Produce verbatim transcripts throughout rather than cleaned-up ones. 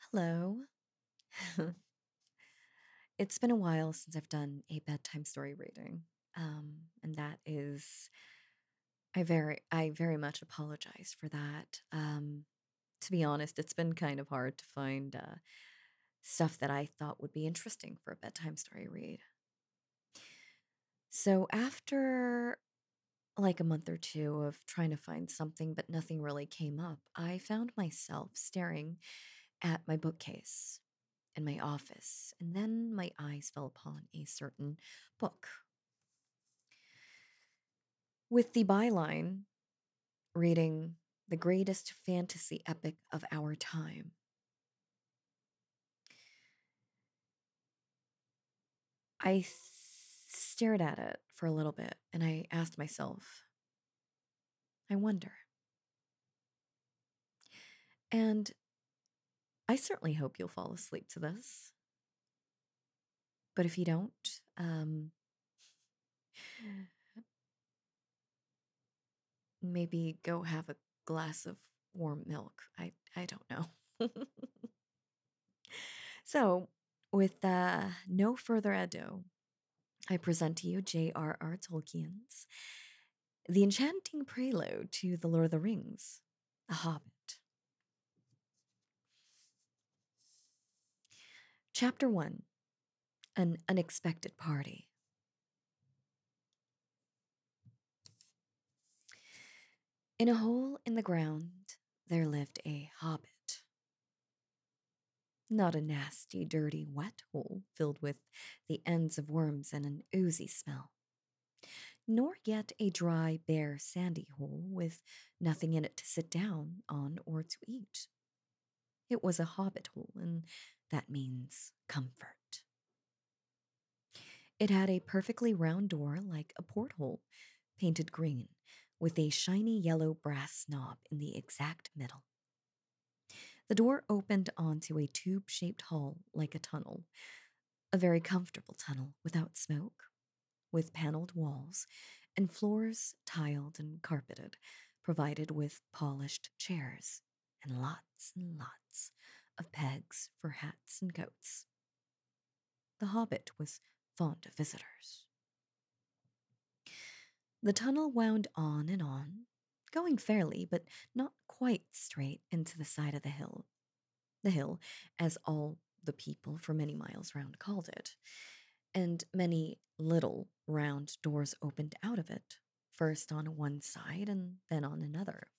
Hello. It's been a while since I've done a bedtime story reading. Um, and that is I very I very much apologize for that. Um, to be honest, it's been kind of hard to find uh, stuff that I thought would be interesting for a bedtime story read. So after like a month or two of trying to find something, but nothing really came up, I found myself staring at my bookcase in my office, and then my eyes fell upon a certain book with the byline reading The Greatest Fantasy Epic of Our Time. I th- stared at it for a little bit and I asked myself, I wonder. And I certainly hope you'll fall asleep to this. But if you don't, um, maybe go have a glass of warm milk. I, I don't know. So, with uh, no further ado, I present to you J R R. Tolkien's The Enchanting Prelude to The Lord of the Rings, A Hobbit. Chapter one, An Unexpected Party. In a hole in the ground, there lived a hobbit. Not a nasty, dirty, wet hole filled with the ends of worms and an oozy smell, nor yet a dry, bare, sandy hole with nothing in it to sit down on or to eat. It was a hobbit hole, and that means comfort. It had a perfectly round door like a porthole, painted green, with a shiny yellow brass knob in the exact middle. The door opened onto a tube shaped hall like a tunnel, a very comfortable tunnel without smoke, with paneled walls and floors tiled and carpeted, provided with polished chairs and lots and lots of pegs for hats and coats. The hobbit was fond of visitors. The tunnel wound on and on, going fairly, but not quite straight into the side of the hill. The hill, as all the people for many miles round called it, and many little round doors opened out of it, first on one side and then on another.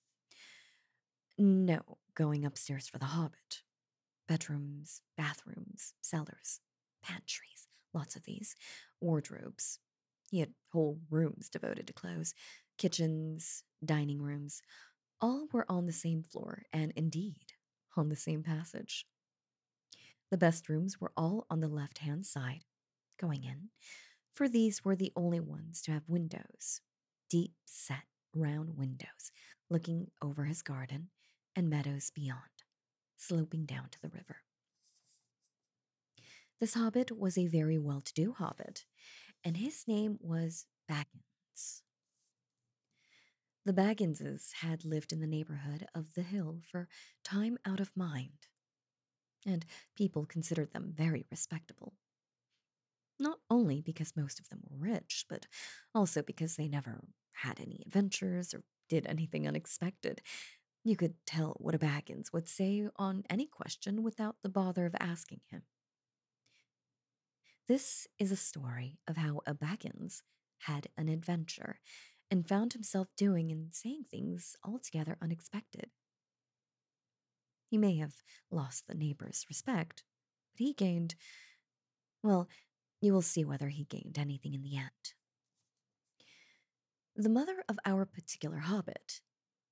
No going upstairs for the hobbit. Bedrooms, bathrooms, cellars, pantries, lots of these, wardrobes. He had whole rooms devoted to clothes, kitchens, dining rooms. All were on the same floor, and indeed, on the same passage. The best rooms were all on the left hand side, going in, for these were the only ones to have windows, deep set round windows, looking over his garden and meadows beyond, sloping down to the river. This hobbit was a very well to do hobbit, and his name was Baggins. The Bagginses had lived in the neighborhood of the hill for time out of mind, and people considered them very respectable. Not only because most of them were rich, but also because they never had any adventures or did anything unexpected. You could tell what a Baggins would say on any question without the bother of asking him. This is a story of how a Baggins had an adventure and found himself doing and saying things altogether unexpected. He may have lost the neighbor's respect, but he gained, well, you will see whether he gained anything in the end. The mother of our particular hobbit.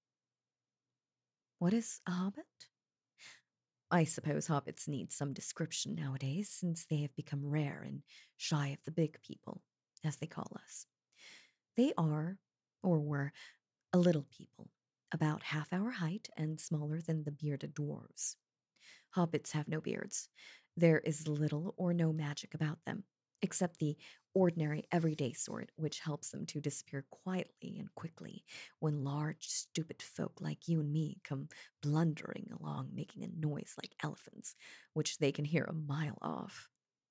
What is a hobbit? I suppose hobbits need some description nowadays since they have become rare and shy of the big people, as they call us. They are, or were, a little people, about half our height and smaller than the bearded dwarves. Hobbits have no beards. There is little or no magic about them, except the ordinary, everyday sort, which helps them to disappear quietly and quickly when large, stupid folk like you and me come blundering along, making a noise like elephants, which they can hear a mile off.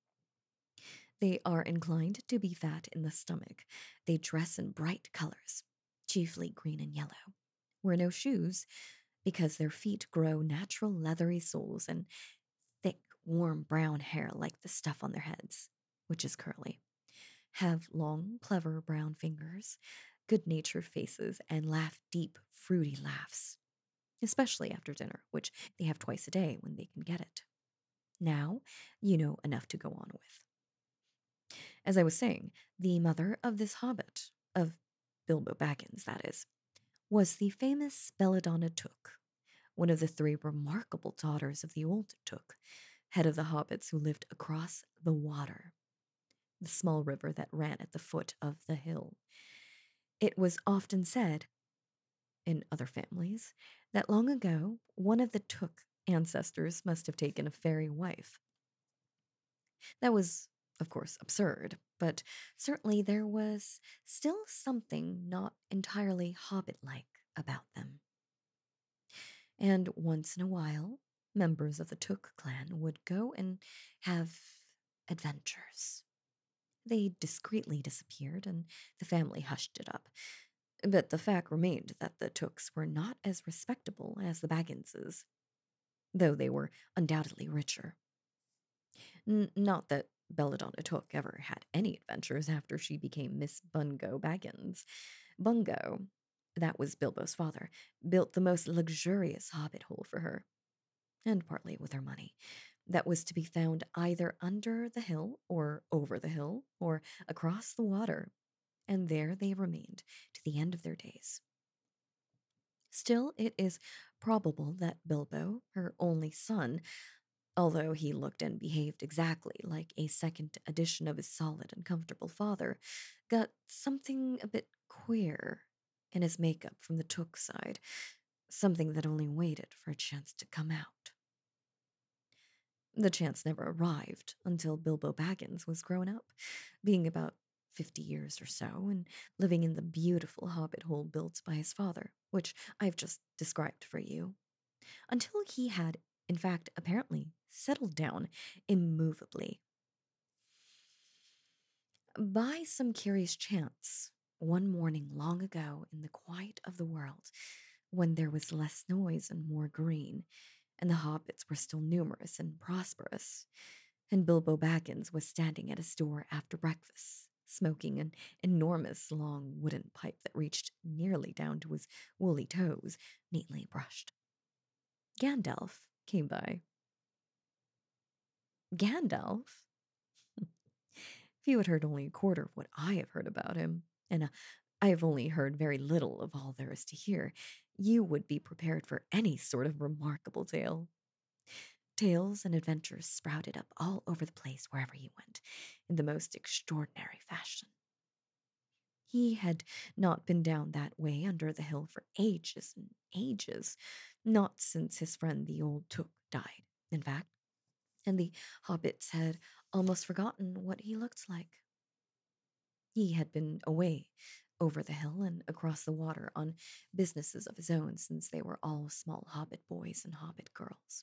They are inclined to be fat in the stomach. They dress in bright colors, chiefly green and yellow. Wear no shoes because their feet grow natural leathery soles and thick, warm brown hair like the stuff on their heads, which is curly. Have long, clever brown fingers, good natured faces, and laugh deep, fruity laughs, especially after dinner, which they have twice a day when they can get it. Now, you know enough to go on with. As I was saying, the mother of this hobbit, of Bilbo Baggins, that is, was the famous Belladonna Took, one of the three remarkable daughters of the old Took, head of the hobbits who lived across the water, the small river that ran at the foot of the hill. It was often said, in other families, that long ago one of the Took ancestors must have taken a fairy wife. That was, of course, absurd, but certainly there was still something not entirely hobbit like about them. And once in a while, members of the Took clan would go and have adventures. They discreetly disappeared, and the family hushed it up. But the fact remained that the Tooks were not as respectable as the Bagginses, though they were undoubtedly richer. N- not that Belladonna Took ever had any adventures after she became Miss Bungo Baggins. Bungo, that was Bilbo's father, built the most luxurious hobbit hole for her, and partly with her money, that was to be found either under the hill or over the hill or across the water, and there they remained to the end of their days. Still, it is probable that Bilbo, her only son, although he looked and behaved exactly like a second edition of his solid and comfortable father, got something a bit queer in his makeup from the Took side, something that only waited for a chance to come out. The chance never arrived until Bilbo Baggins was grown up, being about fifty years or so, and living in the beautiful hobbit hole built by his father, which I've just described for you, until he had, in fact, apparently settled down immovably. By some curious chance, one morning long ago in the quiet of the world, when there was less noise and more green, and the hobbits were still numerous and prosperous, and Bilbo Baggins was standing at his door after breakfast, smoking an enormous long wooden pipe that reached nearly down to his woolly toes, neatly brushed. Gandalf came by. Gandalf? If you had heard only a quarter of what I have heard about him, and uh, I have only heard very little of all there is to hear, you would be prepared for any sort of remarkable tale. Tales and adventures sprouted up all over the place wherever he went, in the most extraordinary fashion. He had not been down that way under the hill for ages and ages, not since his friend the old Took died, in fact, and the hobbits had almost forgotten what he looked like. He had been away over the hill and across the water on businesses of his own since they were all small hobbit boys and hobbit girls.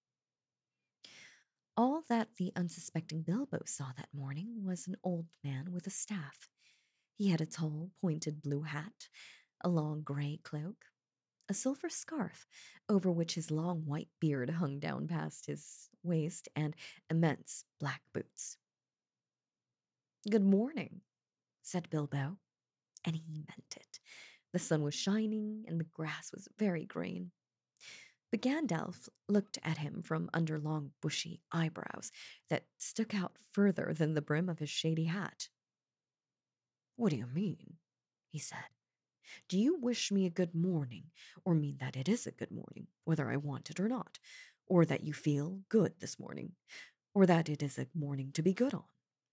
All that the unsuspecting Bilbo saw that morning was an old man with a staff. He had a tall, pointed blue hat, a long gray cloak, a silver scarf over which his long white beard hung down past his waist, and immense black boots. "Good morning," said Bilbo, and he meant it. The sun was shining, and the grass was very green. But Gandalf looked at him from under long, bushy eyebrows that stuck out further than the brim of his shady hat. "What do you mean?" he said. "Do you wish me a good morning, or mean that it is a good morning, whether I want it or not, or that you feel good this morning, or that it is a morning to be good on?"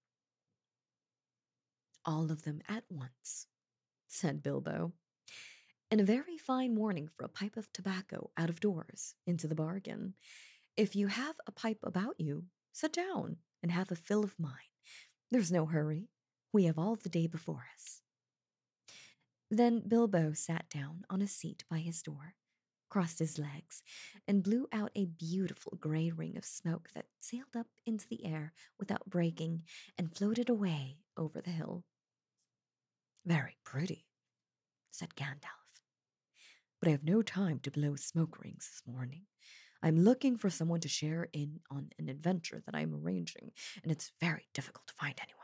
"All of them at once," said Bilbo. "And a very fine morning for a pipe of tobacco out of doors, into the bargain. If you have a pipe about you, sit down and have a fill of mine. There's no hurry. We have all the day before us." Then Bilbo sat down on a seat by his door, crossed his legs, and blew out a beautiful gray ring of smoke that sailed up into the air without breaking and floated away over the hill. "Very pretty," said Gandalf. "But I have no time to blow smoke rings this morning. I'm looking for someone to share in on an adventure that I'm arranging, and it's very difficult to find anyone."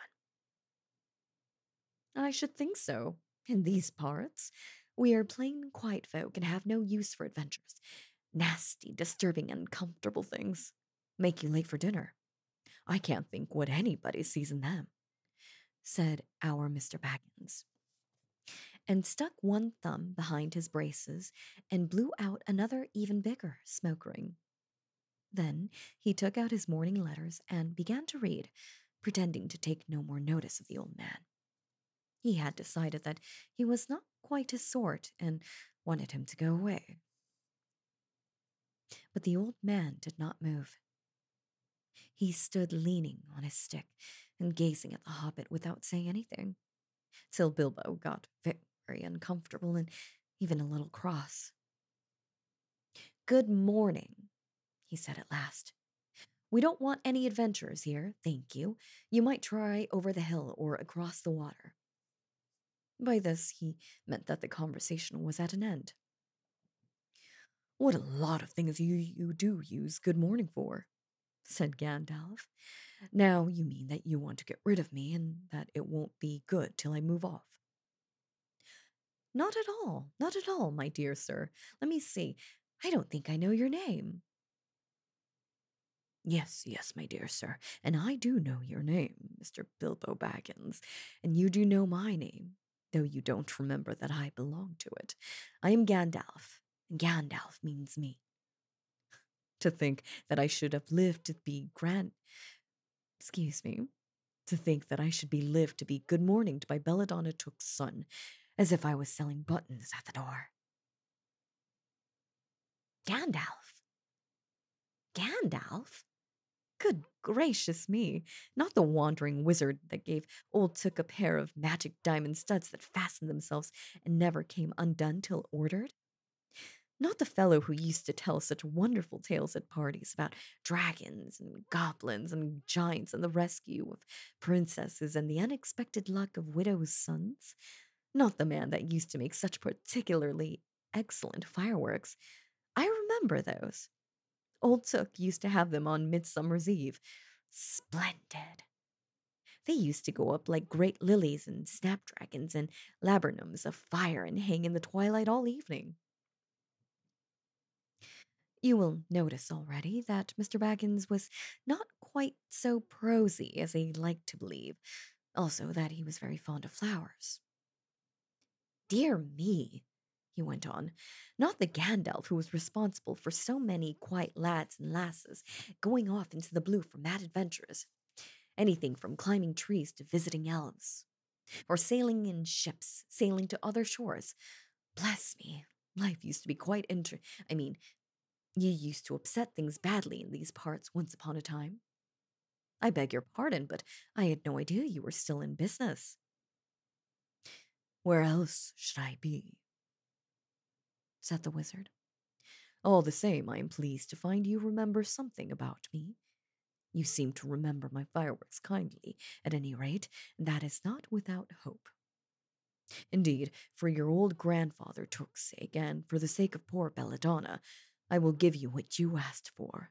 "I should think so. In these parts, we are plain quiet folk and have no use for adventures. Nasty, disturbing, uncomfortable things. Make you late for dinner. I can't think what anybody sees in them," said our Mister Baggins, and stuck one thumb behind his braces and blew out another even bigger smoke ring. Then he took out his morning letters and began to read, pretending to take no more notice of the old man. He had decided that he was not quite his sort and wanted him to go away. But the old man did not move. He stood leaning on his stick and gazing at the hobbit without saying anything, till Bilbo got very uncomfortable and even a little cross. "Good morning," he said at last. "We don't want any adventures here, thank you. You might try over the hill or across the water." By this, he meant that the conversation was at an end. "What a lot of things you, you do use good morning for," said Gandalf. "Now you mean that you want to get rid of me and that it won't be good till I move off." "Not at all, not at all, my dear sir. Let me see. I don't think I know your name." "Yes, yes, my dear sir, and I do know your name, Mister Bilbo Baggins, and you do know my name, though you don't remember that I belong to it. I am Gandalf, and Gandalf means me. To think that I should have lived to be grand... Excuse me. To think that I should be lived to be good morninged by Belladonna Took's son, as if I was selling buttons at the door." "Gandalf? Gandalf? Good gracious me, not the wandering wizard that gave old Took a pair of magic diamond studs that fastened themselves and never came undone till ordered? Not the fellow who used to tell such wonderful tales at parties about dragons and goblins and giants and the rescue of princesses and the unexpected luck of widows' sons? Not the man that used to make such particularly excellent fireworks. I remember those. Old Took used to have them on Midsummer's Eve. Splendid. They used to go up like great lilies and snapdragons and laburnums of fire and hang in the twilight all evening. You will notice already that Mister Baggins was not quite so prosy as he liked to believe, also that he was very fond of flowers. Dear me, he went on, not the Gandalf who was responsible for so many quiet lads and lasses going off into the blue for mad adventures. Anything from climbing trees to visiting elves, or sailing in ships, sailing to other shores. Bless me, life used to be quite inter- I mean, you used to upset things badly in these parts once upon a time. I beg your pardon, but I had no idea you were still in business." "Where else should I be?" said the wizard. "All the same, I am pleased to find you remember something about me. You seem to remember my fireworks kindly, at any rate, and that is not without hope. Indeed, for your old grandfather Took's sake, and for the sake of poor Belladonna, I will give you what you asked for."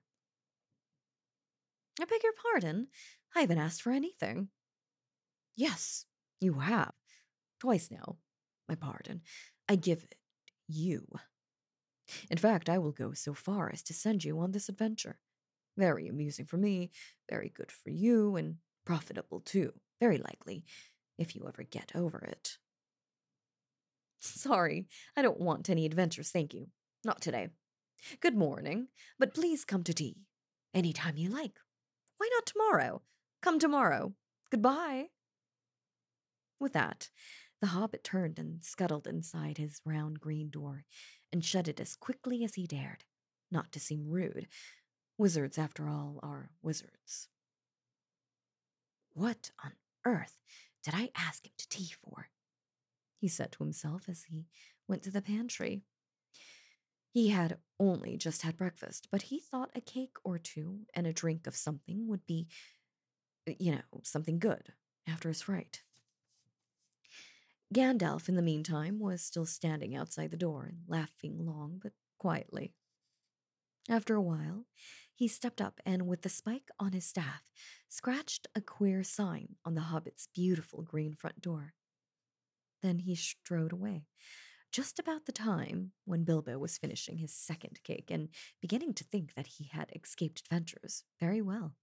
"I beg your pardon? I haven't asked for anything." "Yes, you have. Twice now. My pardon. I give it you. In fact, I will go so far as to send you on this adventure. Very amusing for me, very good for you, and profitable too, very likely, if you ever get over it." "Sorry, I don't want any adventures, thank you. Not today. Good morning, but please come to tea. Any time you like. Why not tomorrow? Come tomorrow. Goodbye." With that, the hobbit turned and scuttled inside his round green door and shut it as quickly as he dared, not to seem rude. Wizards, after all, are wizards. What on earth did I ask him to tea for? He said to himself as he went to the pantry. He had only just had breakfast, but he thought a cake or two and a drink of something would be, you know, something good after his fright. Gandalf, in the meantime, was still standing outside the door and laughing long but quietly. After a while, he stepped up and, with the spike on his staff, scratched a queer sign on the hobbit's beautiful green front door. Then he strode away, just about the time when Bilbo was finishing his second cake and beginning to think that he had escaped adventures very well.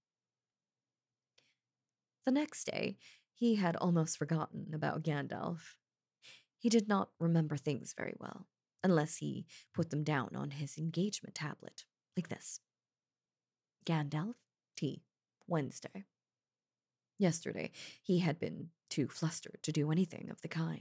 The next day, he had almost forgotten about Gandalf. He did not remember things very well, unless he put them down on his engagement tablet, like this. Gandalf, tea, Wednesday. Yesterday, he had been too flustered to do anything of the kind.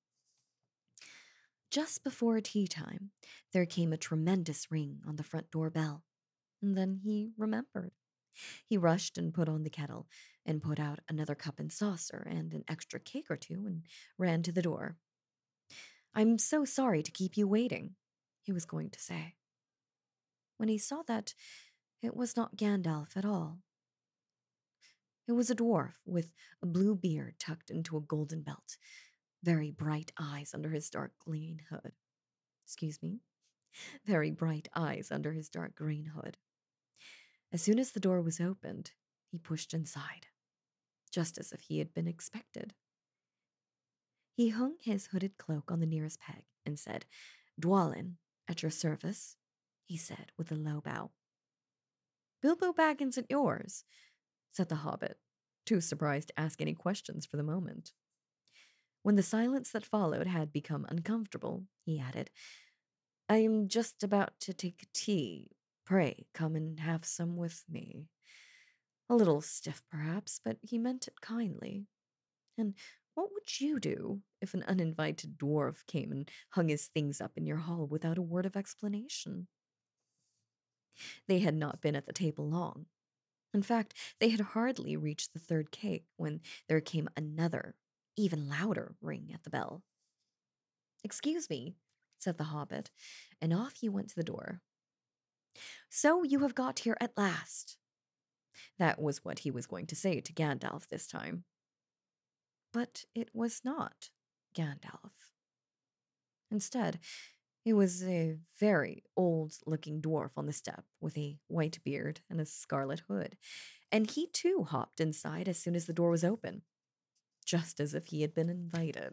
Just before tea time, there came a tremendous ring on the front door bell, and then he remembered. He rushed and put on the kettle, and put out another cup and saucer and an extra cake or two, and ran to the door. "I'm so sorry to keep you waiting," he was going to say, when he saw that it was not Gandalf at all. It was a dwarf with a blue beard tucked into a golden belt, very bright eyes under his dark green hood. Excuse me? Very bright eyes under his dark green hood. As soon as the door was opened, he pushed inside, just as if he had been expected. He hung his hooded cloak on the nearest peg and said, "Dwalin, at your service," he said with a low bow. "Bilbo Baggins at yours," said the hobbit, too surprised to ask any questions for the moment. When the silence that followed had become uncomfortable, he added, "I am just about to take tea. Pray come and have some with me." A little stiff, perhaps, but he meant it kindly. And what would you do if an uninvited dwarf came and hung his things up in your hall without a word of explanation? They had not been at the table long. In fact, they had hardly reached the third cake when there came another, even louder ring at the bell. "Excuse me," said the hobbit, and off he went to the door. "So you have got here at last." That was what he was going to say to Gandalf this time. But it was not Gandalf. Instead, it was a very old-looking dwarf on the step with a white beard and a scarlet hood, and he too hopped inside as soon as the door was open, just as if he had been invited.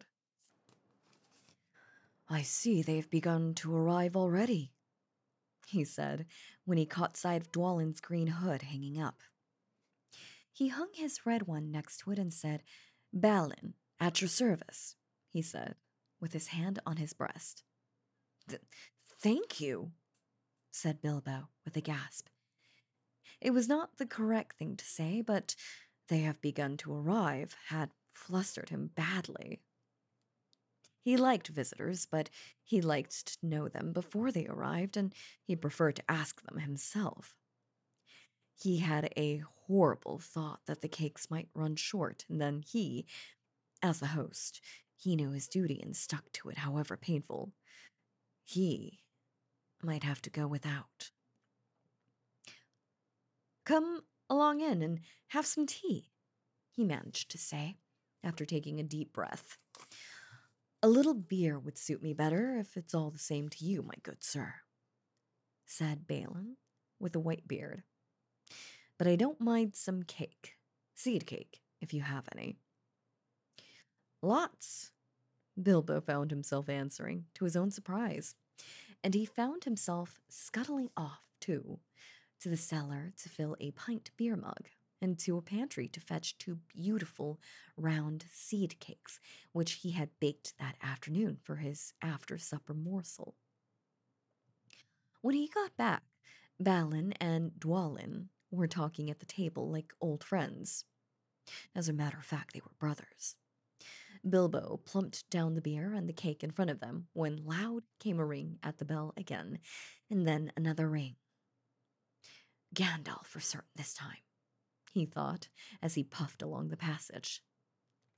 "I see they've begun to arrive already," he said, when he caught sight of Dwalin's green hood hanging up. He hung his red one next to it and said, "Balin, at your service," he said, with his hand on his breast. Th- Thank you, said Bilbo with a gasp. It was not the correct thing to say, but "they have begun to arrive" had flustered him badly. He liked visitors, but he liked to know them before they arrived, and he preferred to ask them himself. He had a horrible thought that the cakes might run short, and then he, as a host, he knew his duty and stuck to it, however painful. He might have to go without. "Come along in and have some tea," he managed to say, after taking a deep breath. "A little beer would suit me better, if it's all the same to you, my good sir," said Balin, with a white beard. "But I don't mind some cake, seed cake, if you have any." "Lots," Bilbo found himself answering, to his own surprise, and he found himself scuttling off, too, to the cellar to fill a pint beer mug, and to a pantry to fetch two beautiful round seed cakes, which he had baked that afternoon for his after-supper morsel. When he got back, Balin and Dwalin were talking at the table like old friends. As a matter of fact, they were brothers. Bilbo plumped down the beer and the cake in front of them when loud came a ring at the bell again, and then another ring. Gandalf for certain this time, he thought, as he puffed along the passage.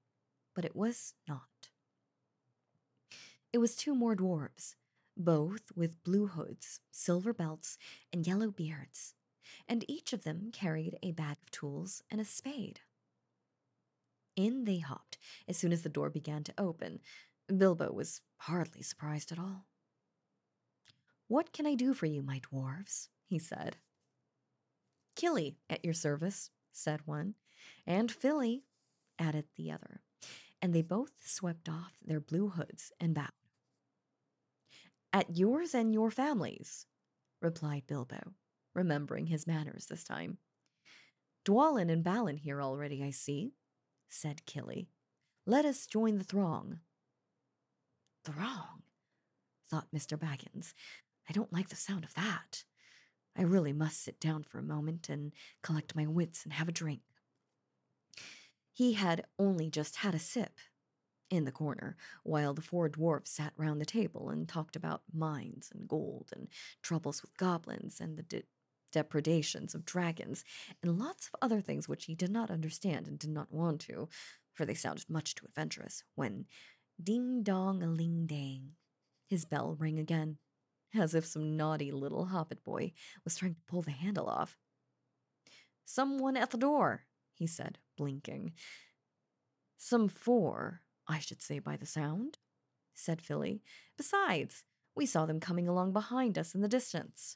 but it was not. It was two more dwarfs, both with blue hoods, silver belts, and yellow beards, and each of them carried a bag of tools and a spade. In they hopped as soon as the door began to open. Bilbo was hardly surprised at all. "What can I do for you, my dwarfs?" he said. "Killy, at your service," said one, "and Filly," added the other, and they both swept off their blue hoods and bowed. "At yours and your families," replied Bilbo, remembering his manners this time. "Dwalin and Balin here already, I see," said Killy. "Let us join the throng." "Throng?" thought Mister Baggins. "I don't like the sound of that. I really must sit down for a moment and collect my wits and have a drink." He had only just had a sip in the corner, while the four dwarfs sat round the table and talked about mines and gold and troubles with goblins and the de- depredations of dragons and lots of other things which he did not understand and did not want to, for they sounded much too adventurous, when ding dong a ling dang, his bell rang again, as if some naughty little hobbit boy was trying to pull the handle off. "Someone at the door," he said, blinking. "Some four, I should say by the sound," said Filly. "Besides, we saw them coming along behind us in the distance."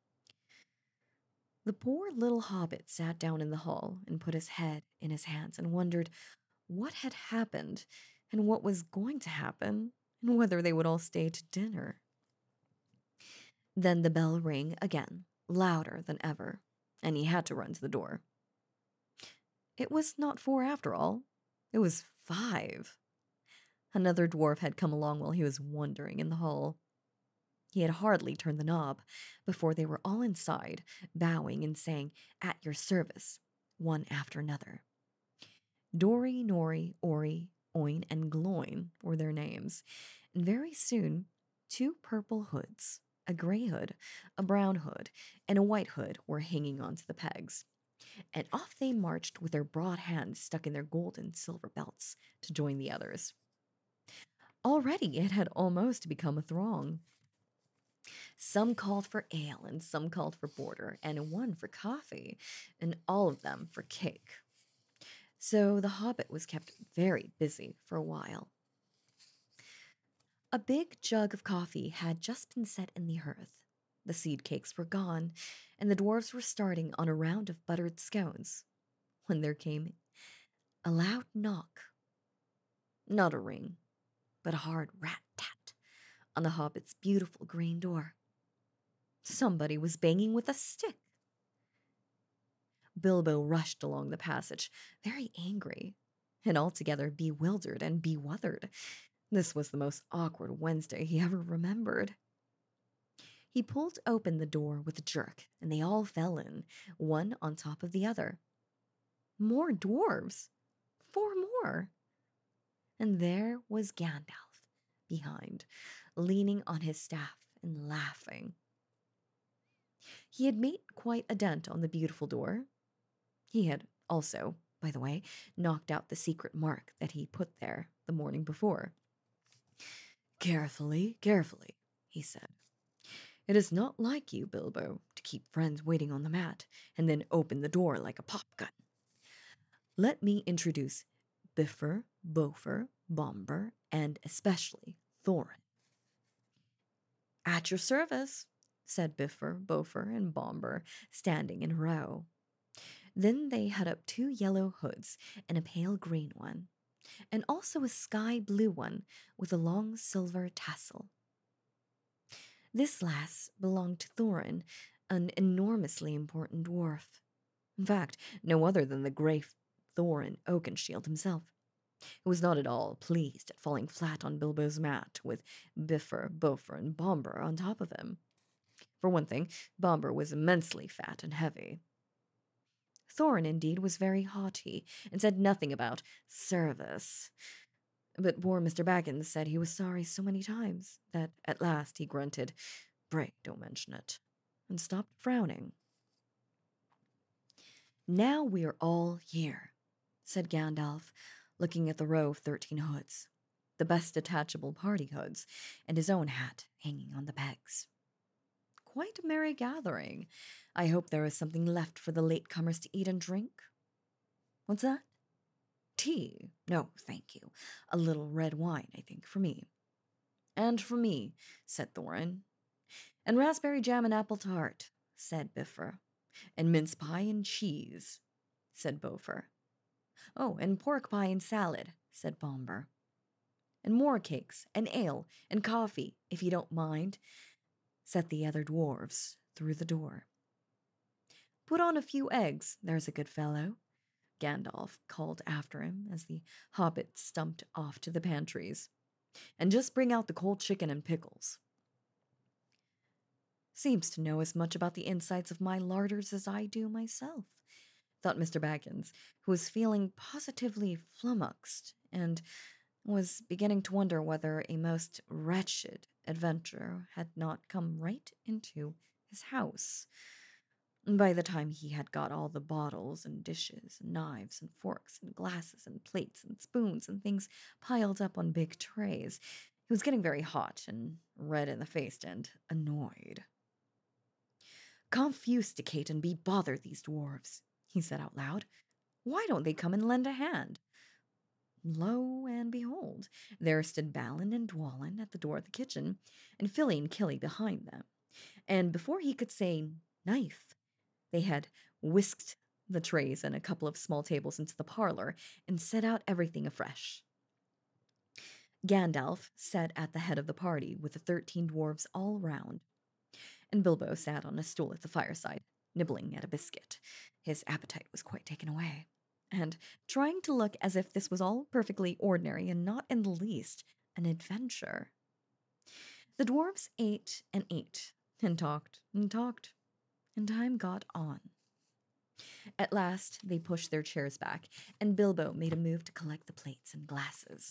The poor little hobbit sat down in the hall and put his head in his hands and wondered what had happened and what was going to happen and whether they would all stay to dinner. Then the bell rang again, louder than ever, and he had to run to the door. It was not four after all. It was five. Another dwarf had come along while he was wandering in the hall. He had hardly turned the knob before they were all inside, bowing and saying, "At your service," one after another. Dori, Nori, Ori, Oin, and Gloin were their names, and very soon two purple hoods, a gray hood, a brown hood, and a white hood were hanging onto the pegs, and off they marched with their broad hands stuck in their gold and silver belts to join the others. Already it had almost become a throng. Some called for ale, and some called for porter, and one for coffee, and all of them for cake. So the hobbit was kept very busy for a while. A big jug of coffee had just been set in the hearth. The seed cakes were gone, and the dwarfs were starting on a round of buttered scones, when there came a loud knock. Not a ring, but a hard rat-tat on the hobbit's beautiful green door. Somebody was banging with a stick. Bilbo rushed along the passage, very angry, and altogether bewildered and bewuthered. This was the most awkward Wednesday he ever remembered. He pulled open the door with a jerk, and they all fell in, one on top of the other. More dwarves! Four more! And there was Gandalf behind, leaning on his staff and laughing. He had made quite a dent on the beautiful door. He had also, by the way, knocked out the secret mark that he put there the morning before. "Carefully, carefully," he said. "It is not like you, Bilbo, to keep friends waiting on the mat and then open the door like a popgun. Let me introduce Bifur, Bofur, Bombur, and especially Thorin." "At your service," said Bifur, Bofur, and Bombur, standing in a row. Then they had up two yellow hoods and a pale green one, and also a sky blue one with a long silver tassel. This last belonged to Thorin, an enormously important dwarf. In fact, no other than the grey Thorin Oakenshield himself, who was not at all pleased at falling flat on Bilbo's mat with Bifur, Bofur, and Bombur on top of him. For one thing, Bombur was immensely fat and heavy. Thorin, indeed, was very haughty and said nothing about service. But poor Mister Baggins said he was sorry so many times that at last he grunted, "Pray don't mention it," and stopped frowning. "Now we are all here," said Gandalf, looking at the row of thirteen hoods, the best detachable party hoods, and his own hat hanging on the pegs. Quite a merry gathering. I hope there is something left for the latecomers to eat and drink. What's that? Tea? No, thank you. A little red wine, I think, for me. And for me, said Thorin. And raspberry jam and apple tart, said Bifur. And mince pie and cheese, said Bofur. Oh, and pork pie and salad, said Bombur. And more cakes, and ale, and coffee, if you don't mind, said the other dwarves through the door. Put on a few eggs, there's a good fellow, Gandalf called after him as the hobbit stumped off to the pantries. And just bring out the cold chicken and pickles. Seems to know as much about the insides of my larders as I do myself, thought Mister Baggins, who was feeling positively flummoxed and was beginning to wonder whether a most wretched adventure had not come right into his house. By the time he had got all the bottles and dishes and knives and forks and glasses and plates and spoons and things piled up on big trays, he was getting very hot and red in the face and annoyed. Confusticate and be bothered, these dwarves, he said out loud. Why don't they come and lend a hand? Lo and behold, there stood Balin and Dwalin at the door of the kitchen, and Philly and Killy behind them. And before he could say knife, they had whisked the trays and a couple of small tables into the parlor and set out everything afresh. Gandalf sat at the head of the party with the thirteen dwarves all round, and Bilbo sat on a stool at the fireside, nibbling at a biscuit. His appetite was quite taken away, and trying to look as if this was all perfectly ordinary and not in the least an adventure. The dwarves ate and ate, and talked and talked, and time got on. At last, they pushed their chairs back, and Bilbo made a move to collect the plates and glasses.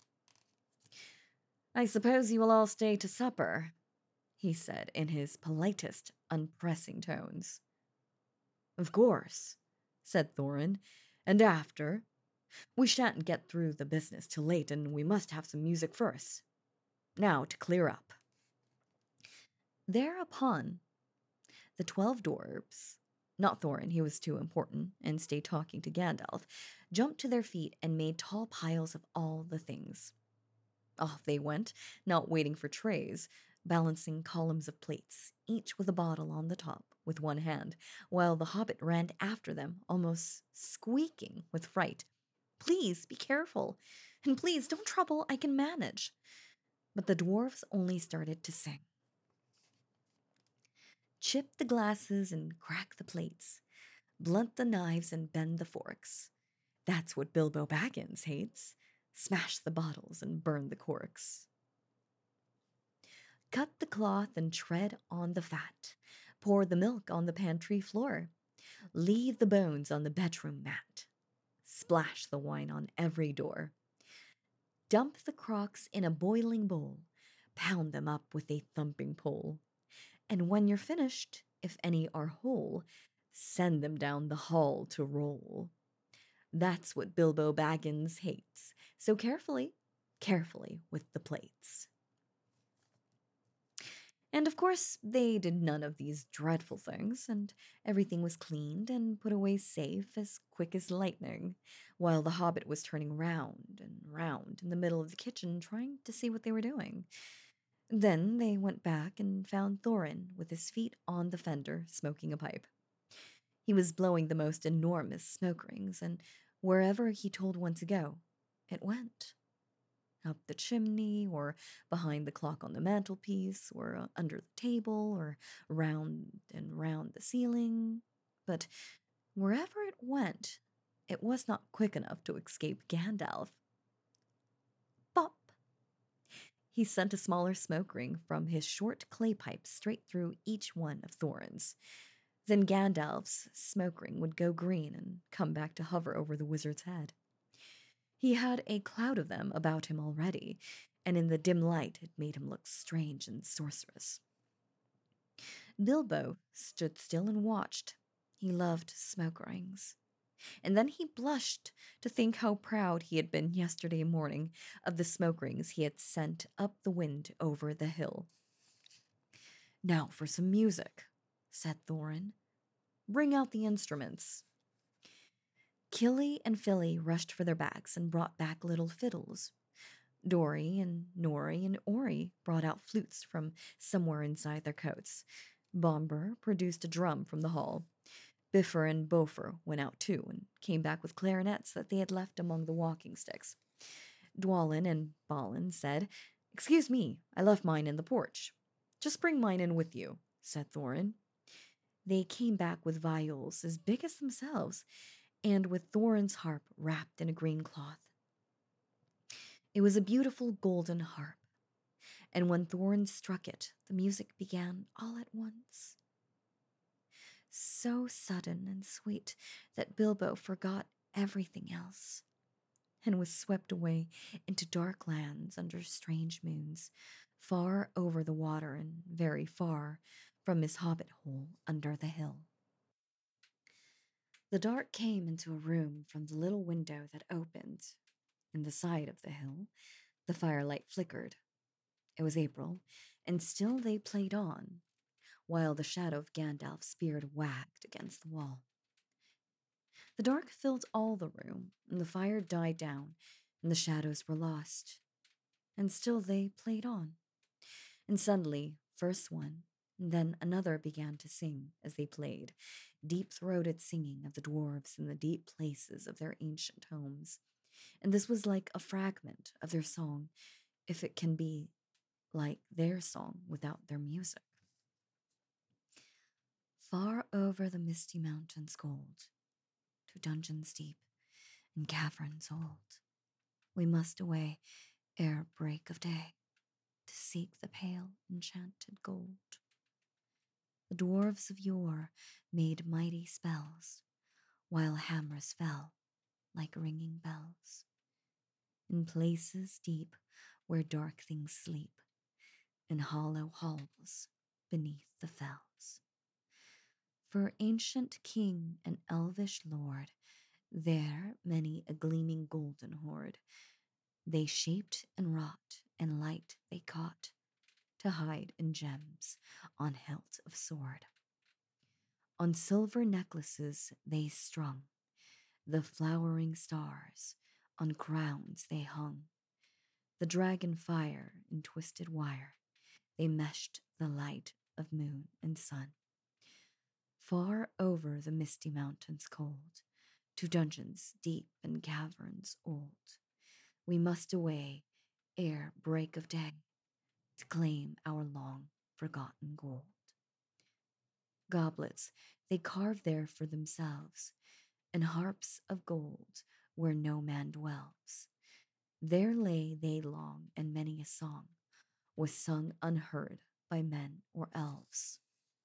I suppose you will all stay to supper, he said in his politest, unpressing tones. Of course, said Thorin, and after. We shan't get through the business till late, and we must have some music first. Now to clear up. Thereupon, the twelve dwarves, not Thorin, he was too important, and stayed talking to Gandalf, jumped to their feet and made tall piles of all the things. Off they went, not waiting for trays, balancing columns of plates, each with a bottle on the top, with one hand, while the hobbit ran after them, almost squeaking with fright. Please, be careful, and please, don't trouble, I can manage. But the dwarfs only started to sing. Chip the glasses and crack the plates, blunt the knives and bend the forks. That's what Bilbo Baggins hates. Smash the bottles and burn the corks. Cut the cloth and tread on the fat. Pour the milk on the pantry floor. Leave the bones on the bedroom mat. Splash the wine on every door. Dump the crocks in a boiling bowl. Pound them up with a thumping pole. And when you're finished, if any are whole, send them down the hall to roll. That's what Bilbo Baggins hates. So carefully, carefully with the plates. And of course, they did none of these dreadful things, and everything was cleaned and put away safe as quick as lightning, while the hobbit was turning round and round in the middle of the kitchen trying to see what they were doing. Then they went back and found Thorin with his feet on the fender, smoking a pipe. He was blowing the most enormous smoke rings, and wherever he told one to go, it went. Up the chimney, or behind the clock on the mantelpiece, or uh, under the table, or round and round the ceiling. But wherever it went, it was not quick enough to escape Gandalf. Pop! He sent a smaller smoke ring from his short clay pipe straight through each one of Thorin's. Then Gandalf's smoke ring would go green and come back to hover over the wizard's head. He had a cloud of them about him already, and in the dim light it made him look strange and sorcerous. Bilbo stood still and watched. He loved smoke rings. And then he blushed to think how proud he had been yesterday morning of the smoke rings he had sent up the wind over the hill. Now for some music, said Thorin. Bring out the instruments. Killy and Philly rushed for their bags and brought back little fiddles. Dory and Nori and Ori brought out flutes from somewhere inside their coats. Bomber produced a drum from the hall. Biffer and Bofer went out too and came back with clarinets that they had left among the walking sticks. Dwalin and Balin said, Excuse me, I left mine in the porch. Just bring mine in with you, said Thorin. They came back with viols as big as themselves, and with Thorin's harp wrapped in a green cloth. It was a beautiful golden harp, and when Thorin struck it, the music began all at once. So sudden and sweet that Bilbo forgot everything else and was swept away into dark lands under strange moons, far over the water and very far from his hobbit hole under the hill. The dark came into a room from the little window that opened in the side of the hill. The firelight flickered. It was April, and still they played on, while the shadow of Gandalf's beard wagged against the wall. The dark filled all the room, and the fire died down, and the shadows were lost. And still they played on. And suddenly, first one, and then another began to sing as they played, deep-throated singing of the dwarves in the deep places of their ancient homes. And this was like a fragment of their song, if it can be like their song without their music. Far over the misty mountains gold, to dungeons deep and caverns old, we must away ere break of day to seek the pale enchanted gold. The dwarves of yore made mighty spells, while hammers fell like ringing bells. In places deep where dark things sleep, in hollow halls beneath the fells. For ancient king and elvish lord, there many a gleaming golden hoard, they shaped and wrought, and light they caught, to hide in gems on hilt of sword. On silver necklaces they strung the flowering stars, on crowns they hung the dragon fire in twisted wire, they meshed the light of moon and sun. Far over the misty mountains cold, to dungeons deep and caverns old, we must away ere break of day to claim our long forgotten gold. Goblets they carved there for themselves, and harps of gold where no man dwells. There lay they long, and many a song was sung unheard by men or elves.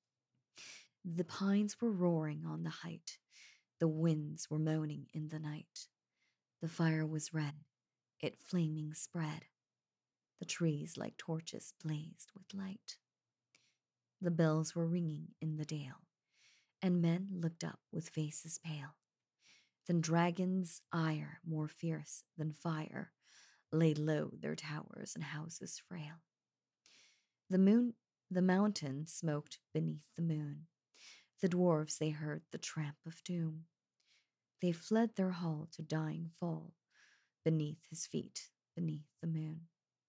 The pines were roaring on the height, the winds were moaning in the night. The fire was red, it flaming spread. The trees like torches blazed with light. The bells were ringing in the dale, and men looked up with faces pale. Then dragons' ire, more fierce than fire, laid low their towers and houses frail. The moon, the mountain smoked beneath the moon. The dwarves they heard the tramp of doom. They fled their hall to dying fall, beneath his feet, beneath the moon.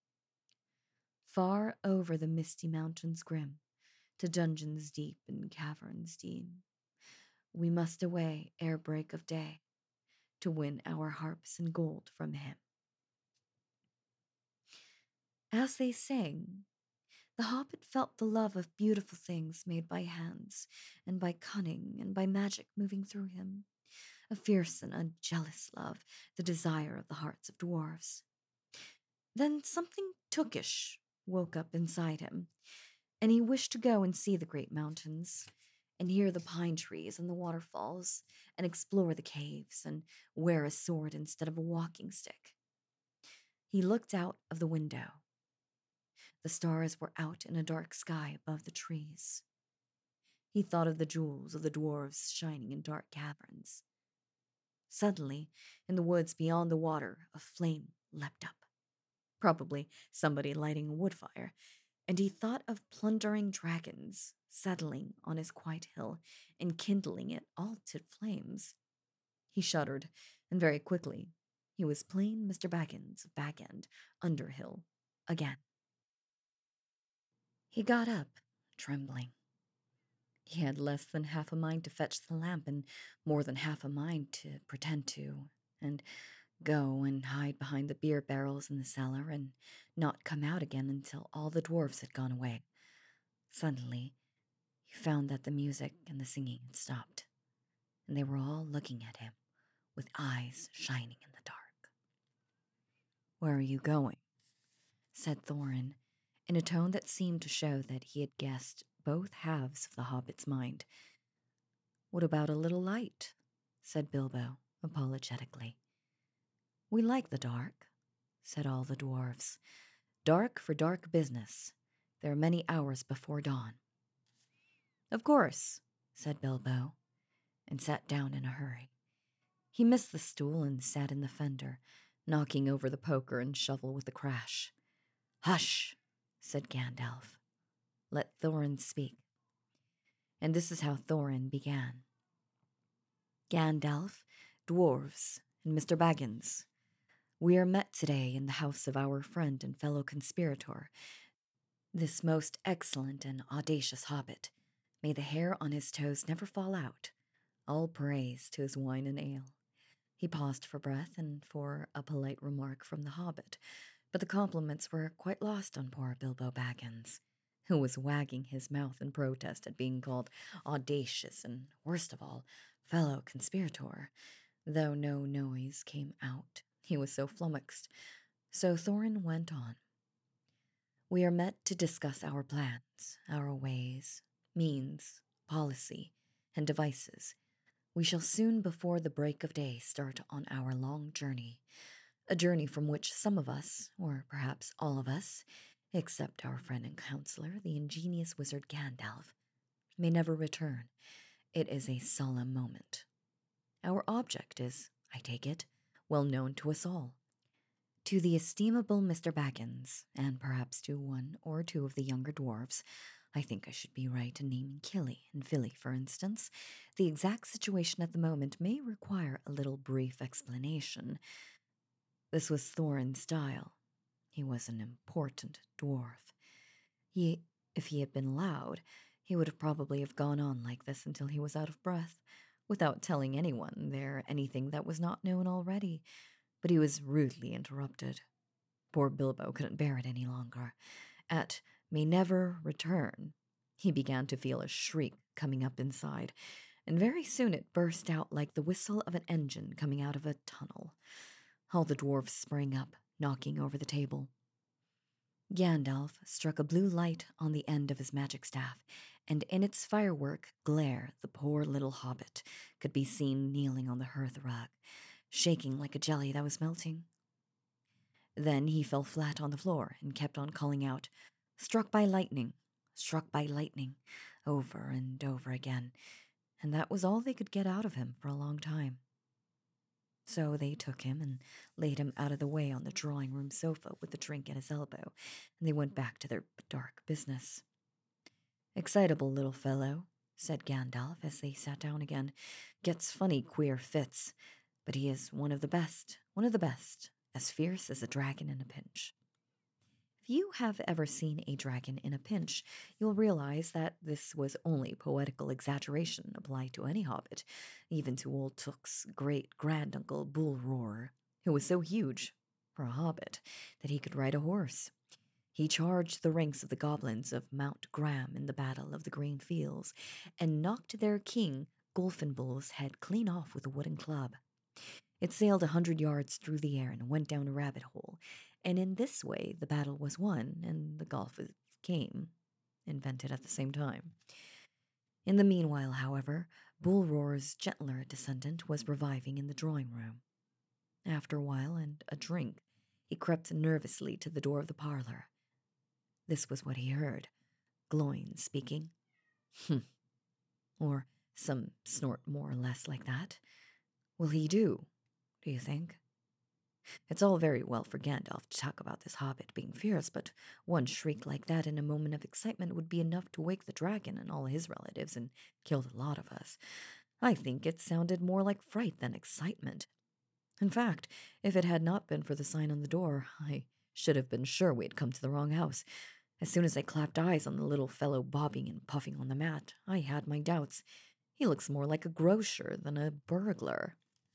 Far over the misty mountains grim, to dungeons deep and caverns dim, we must away ere break of day, to win our harps and gold from him. As they sang, the hobbit felt the love of beautiful things made by hands, and by cunning, and by magic moving through him. A fierce and a jealous love, the desire of the hearts of dwarves. Then something tookish woke up inside him, and he wished to go and see the great mountains, and hear the pine trees and the waterfalls, and explore the caves, and wear a sword instead of a walking stick. He looked out of the window. The stars were out in a dark sky above the trees. He thought of the jewels of the dwarves shining in dark caverns. Suddenly, in the woods beyond the water, a flame leapt up. Probably somebody lighting a wood fire, and he thought of plundering dragons settling on his quiet hill and kindling it all to flames. He shuddered, and very quickly he was plain Mister Baggins of Bag End, Underhill, again. He got up, trembling. He had less than half a mind to fetch the lamp, and more than half a mind to pretend to, and go and hide behind the beer barrels in the cellar and not come out again until all the dwarfs had gone away. Suddenly, he found that the music and the singing had stopped, and they were all looking at him with eyes shining in the dark. "Where are you going?" said Thorin, in a tone that seemed to show that he had guessed both halves of the hobbit's mind. "What about a little light?" said Bilbo, apologetically. "We like the dark," said all the dwarfs. "Dark for dark business. There are many hours before dawn." "Of course," said Bilbo, and sat down in a hurry. He missed the stool and sat in the fender, knocking over the poker and shovel with a crash. "Hush," said Gandalf. "Let Thorin speak." And this is how Thorin began. "Gandalf, dwarves, and Mister Baggins, we are met today in the house of our friend and fellow conspirator, this most excellent and audacious hobbit. May the hair on his toes never fall out. All praise to his wine and ale." He paused for breath and for a polite remark from the hobbit, but the compliments were quite lost on poor Bilbo Baggins, who was wagging his mouth in protest at being called audacious and, worst of all, fellow conspirator, though no noise came out. He was so flummoxed. So Thorin went on. "We are met to discuss our plans, our ways, means, policy, and devices. We shall soon before the break of day start on our long journey, a journey from which some of us, or perhaps all of us, except our friend and counselor, the ingenious wizard Gandalf, may never return. It is a solemn moment. Our object is, I take it, well known to us all. To the estimable Mister Baggins, and perhaps to one or two of the younger dwarfs, I think I should be right in naming Killy and Philly, for instance, the exact situation at the moment may require a little brief explanation. This was Thorin's style. He was an important dwarf. He, if he had been loud, he would have probably have gone on like this until he was out of breath, without telling anyone there anything that was not known already. But he was rudely interrupted. Poor Bilbo couldn't bear it any longer. At "may never return," he began to feel a shriek coming up inside, and very soon it burst out like the whistle of an engine coming out of a tunnel. All the dwarfs sprang up, knocking over the table. Gandalf struck a blue light on the end of his magic staff, and in its firework glare the poor little hobbit could be seen kneeling on the hearth rug, shaking like a jelly that was melting. Then he fell flat on the floor and kept on calling out, "Struck by lightning, struck by lightning," over and over again, and that was all they could get out of him for a long time. So they took him and laid him out of the way on the drawing-room sofa with a drink at his elbow, and they went back to their dark business. "Excitable little fellow," said Gandalf as they sat down again. "Gets funny queer fits, but he is one of the best, one of the best, as fierce as a dragon in a pinch." If you have ever seen a dragon in a pinch, you'll realize that this was only poetical exaggeration applied to any hobbit, even to old Took's great-granduncle Bullroarer, who was so huge, for a hobbit, that he could ride a horse. He charged the ranks of the goblins of Mount Graham in the Battle of the Green Fields, and knocked their king, Gulfinbull's head clean off with a wooden club. It sailed a hundred yards through the air and went down a rabbit hole, and in this way the battle was won and the Gulf of Game invented at the same time. In the meanwhile, however, Bullroar's gentler descendant was reviving in the drawing-room. After a while and a drink, he crept nervously to the door of the parlor. This was what he heard, Gloin speaking. "Hm," or some snort more or less like that. will he do, do you think? It's all very well for Gandalf to talk about this hobbit being fierce, but one shriek like that in a moment of excitement would be enough to wake the dragon and all his relatives and kill the lot of us. I think it sounded more like fright than excitement. In fact, if it had not been for the sign on the door, I should have been sure we had come to the wrong house. As soon as I clapped eyes on the little fellow bobbing and puffing on the mat, I had my doubts. He looks more like a grocer than a burglar.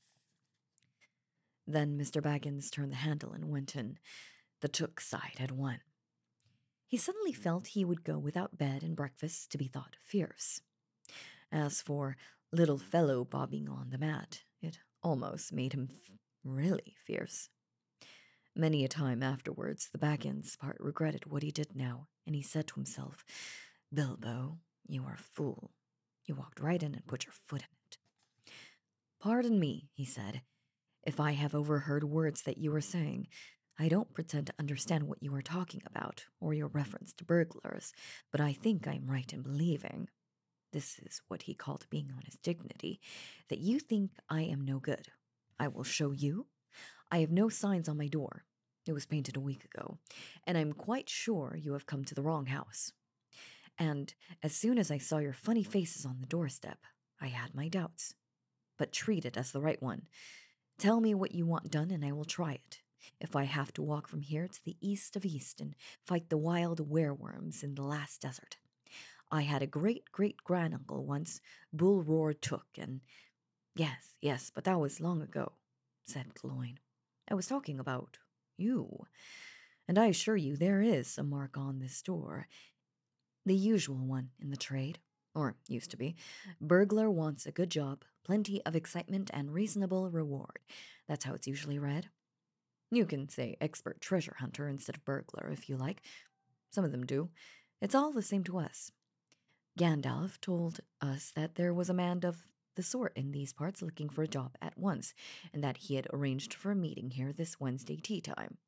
Then Mister Baggins turned the handle and went in. The Took side had won. He suddenly felt he would go without bed and breakfast to be thought fierce. As for little fellow bobbing on the mat, it almost made him f- really fierce. Many a time afterwards, the Baggins part regretted what he did now, and he said to himself, Bilbo, you are a fool. You walked right in and put your foot in it. Pardon me, he said, if I have overheard words that you are saying. I don't pretend to understand what you are talking about, or your reference to burglars, but I think I am right in believing, this is what he called being on his dignity, that you think I am no good. I will show you. I have no signs on my door. It was painted a week ago, and I'm quite sure you have come to the wrong house. And as soon as I saw your funny faces on the doorstep, I had my doubts, but treat it as the right one. Tell me what you want done, and I will try it. If I have to walk from here to the east of East and fight the wild wereworms in the last desert. I had a great-great-granduncle once, Bull Roar Took, and... Yes, yes, but that was long ago, said Gloin. I was talking about you, and I assure you there is a mark on this door. The usual one in the trade, or used to be. Burglar wants a good job, plenty of excitement, and reasonable reward. That's how it's usually read. You can say expert treasure hunter instead of burglar if you like. Some of them do. It's all the same to us. Gandalf told us that there was a man of the sort in these parts looking for a job at once, and that he had arranged for a meeting here this Wednesday tea time.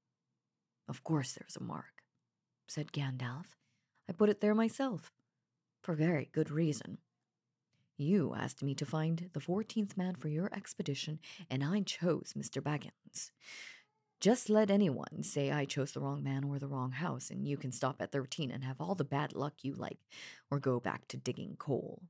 Of course there's a mark, said Gandalf. I put it there myself, for very good reason. You asked me to find the fourteenth man for your expedition, and I chose Mister Baggins. Just let anyone say I chose the wrong man or the wrong house, and you can stop at thirteen and have all the bad luck you like, or go back to digging coal.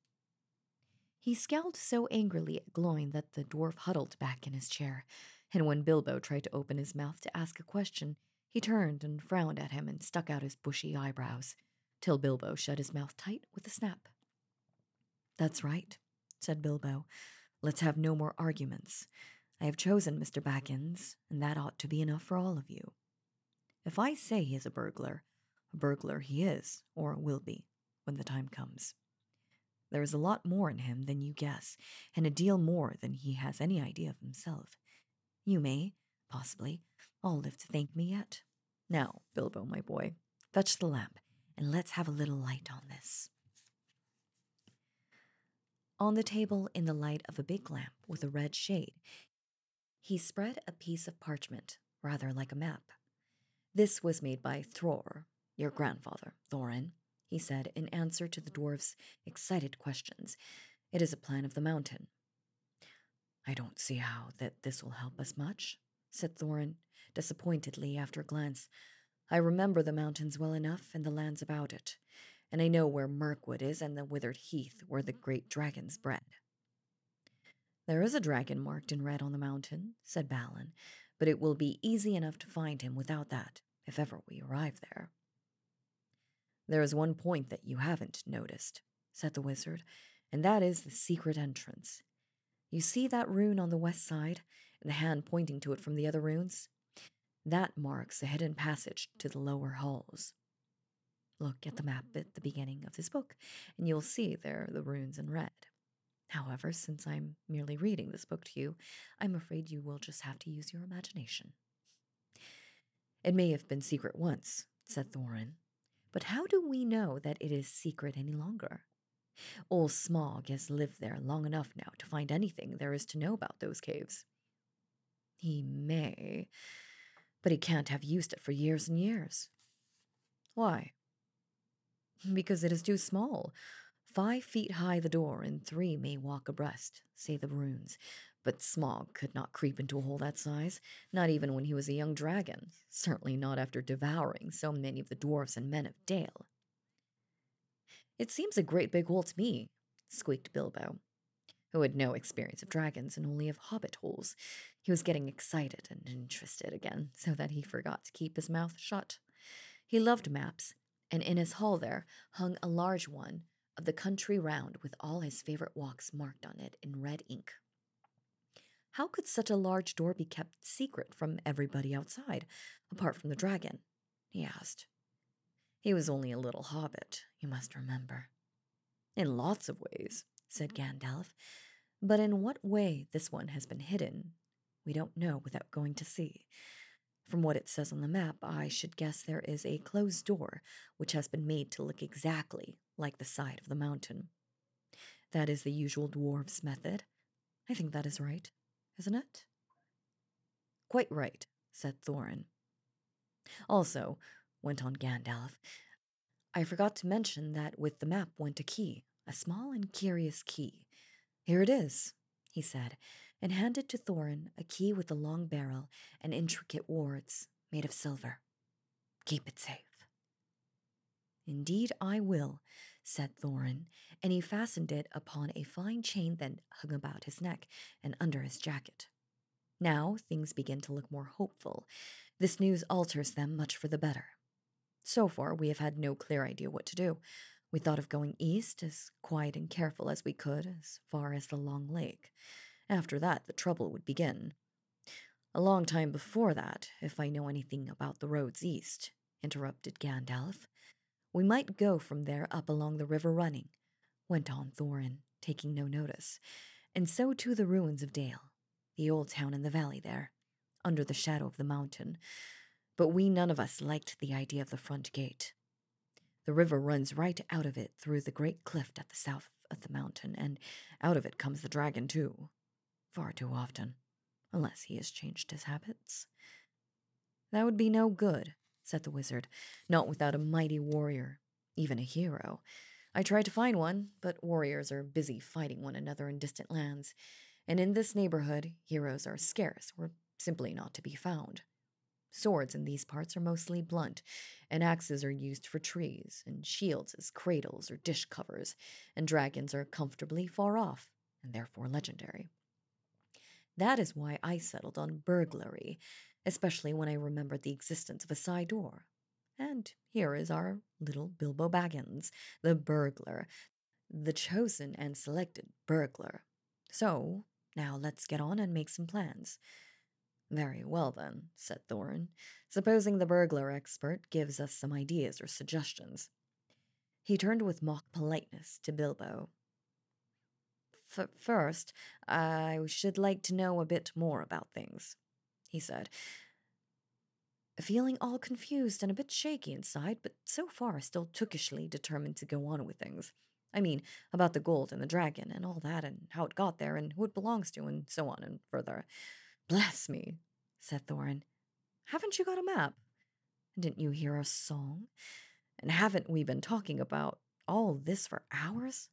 He scowled so angrily at Gloin that the dwarf huddled back in his chair, and when Bilbo tried to open his mouth to ask a question, he turned and frowned at him and stuck out his bushy eyebrows, till Bilbo shut his mouth tight with a snap. That's right, said Bilbo. Let's have no more arguments. I have chosen Mister Baggins, and that ought to be enough for all of you. If I say he is a burglar, a burglar he is, or will be, when the time comes. There is a lot more in him than you guess, and a deal more than he has any idea of himself. You may, possibly, all live to thank me yet. Now, Bilbo, my boy, fetch the lamp, and let's have a little light on this. On the table, in the light of a big lamp with a red shade, he spread a piece of parchment, rather like a map. This was made by Thror, your grandfather, Thorin, he said in answer to the dwarf's excited questions. It is a plan of the mountain. I don't see how that this will help us much, said Thorin, disappointedly after a glance. I remember the mountains well enough and the lands about it, and I know where Mirkwood is and the withered heath where the great dragons bred. There is a dragon marked in red on the mountain, said Balin, but it will be easy enough to find him without that, if ever we arrive there. There is one point that you haven't noticed, said the wizard, and that is the secret entrance. You see that rune on the west side, and the hand pointing to it from the other runes? That marks a hidden passage to the lower halls. Look at the map at the beginning of this book, and you'll see there the runes in red. However, since I'm merely reading this book to you, I'm afraid you will just have to use your imagination. It may have been secret once, said Thorin, but how do we know that it is secret any longer? Old Smaug has lived there long enough now to find anything there is to know about those caves. He may, but he can't have used it for years and years. Why? Because it is too small. Five feet high the door, and three may walk abreast, say the runes. But Smog could not creep into a hole that size, not even when he was a young dragon, certainly not after devouring so many of the dwarfs and men of Dale. It seems a great big hole to me, squeaked Bilbo, who had no experience of dragons and only of hobbit holes. He was getting excited and interested again, so that he forgot to keep his mouth shut. He loved maps, and in his hall there hung a large one of the country round with all his favorite walks marked on it in red ink. How could such a large door be kept secret from everybody outside, apart from the dragon? He asked. He was only a little hobbit, you must remember. In lots of ways, said Gandalf, but in what way this one has been hidden, we don't know without going to see. From what it says on the map, I should guess there is a closed door which has been made to look exactly like the side of the mountain. That is the usual dwarf's method. I think that is right, isn't it? Quite right, said Thorin. Also, went on Gandalf, I forgot to mention that with the map went a key, a small and curious key. Here it is, he said, and handed to Thorin a key with a long barrel and intricate wards made of silver. Keep it safe. Indeed I will, said Thorin, and he fastened it upon a fine chain that hung about his neck and under his jacket. Now things begin to look more hopeful. This news alters them much for the better. So far, we have had no clear idea what to do. We thought of going east, as quiet and careful as we could, as far as the Long Lake. After that, the trouble would begin. A long time before that, if I know anything about the roads east, interrupted Gandalf. We might go from there up along the river Running, went on Thorin, taking no notice, and so to the ruins of Dale, the old town in the valley there, under the shadow of the mountain. But we none of us liked the idea of the front gate. The river runs right out of it through the great cliff at the south of the mountain, and out of it comes the dragon, too. Far too often, unless he has changed his habits. That would be no good, said the wizard, not without a mighty warrior, even a hero. I tried to find one, but warriors are busy fighting one another in distant lands, and in this neighborhood, heroes are scarce or simply not to be found. Swords in these parts are mostly blunt, and axes are used for trees, and shields as cradles or dish covers, and dragons are comfortably far off, and therefore legendary. That is why I settled on burglary, especially when I remembered the existence of a side door. And here is our little Bilbo Baggins, the burglar, the chosen and selected burglar. So, now let's get on and make some plans. Very well, then, said Thorin, supposing the burglar expert gives us some ideas or suggestions. He turned with mock politeness to Bilbo. F- first, I should like to know a bit more about things, he said, feeling all confused and a bit shaky inside, but so far still tookishly determined to go on with things. I mean, about the gold and the dragon and all that, and how it got there, and who it belongs to, and so on and further. Bless me, said Thorin. Haven't you got a map? Didn't you hear a song? And haven't we been talking about all this for hours?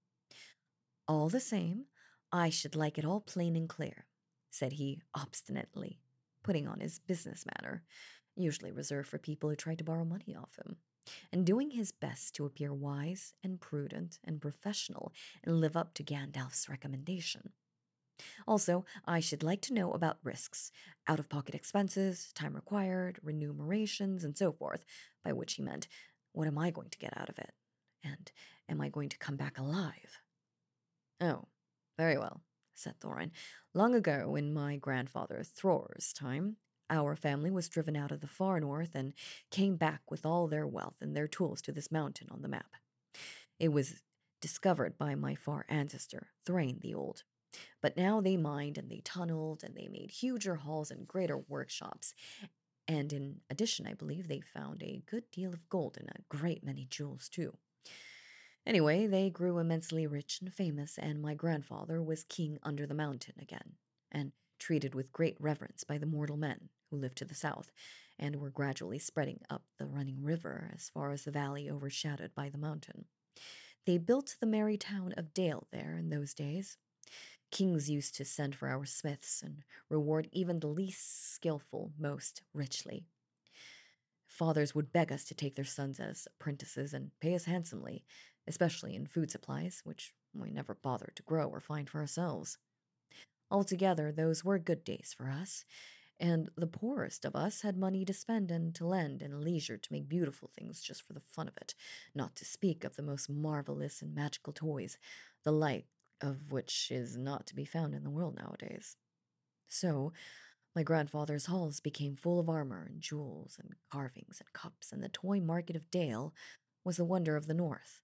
All the same, I should like it all plain and clear, said he obstinately, putting on his business manner, usually reserved for people who tried to borrow money off him, and doing his best to appear wise and prudent and professional and live up to Gandalf's recommendation. Also, I should like to know about risks, out-of-pocket expenses, time required, remunerations, and so forth, by which he meant, what am I going to get out of it? And am I going to come back alive? Oh, very well, said Thorin. Long ago, in my grandfather Thror's time, our family was driven out of the far north and came back with all their wealth and their tools to this mountain on the map. It was discovered by my far ancestor, Thrain the Old. But now they mined and they tunneled and they made huger halls and greater workshops. And in addition, I believe they found a good deal of gold and a great many jewels, too. Anyway, they grew immensely rich and famous, and my grandfather was king under the mountain again, and treated with great reverence by the mortal men who lived to the south, and were gradually spreading up the running river as far as the valley overshadowed by the mountain. They built the merry town of Dale there in those days. Kings used to send for our smiths and reward even the least skillful most richly. Fathers would beg us to take their sons as apprentices and pay us handsomely, especially in food supplies, which we never bothered to grow or find for ourselves. Altogether, those were good days for us, and the poorest of us had money to spend and to lend and leisure to make beautiful things just for the fun of it, not to speak of the most marvelous and magical toys, the like of which is not to be found in the world nowadays. So, my grandfather's halls became full of armor and jewels and carvings and cups, and the toy market of Dale was the wonder of the North.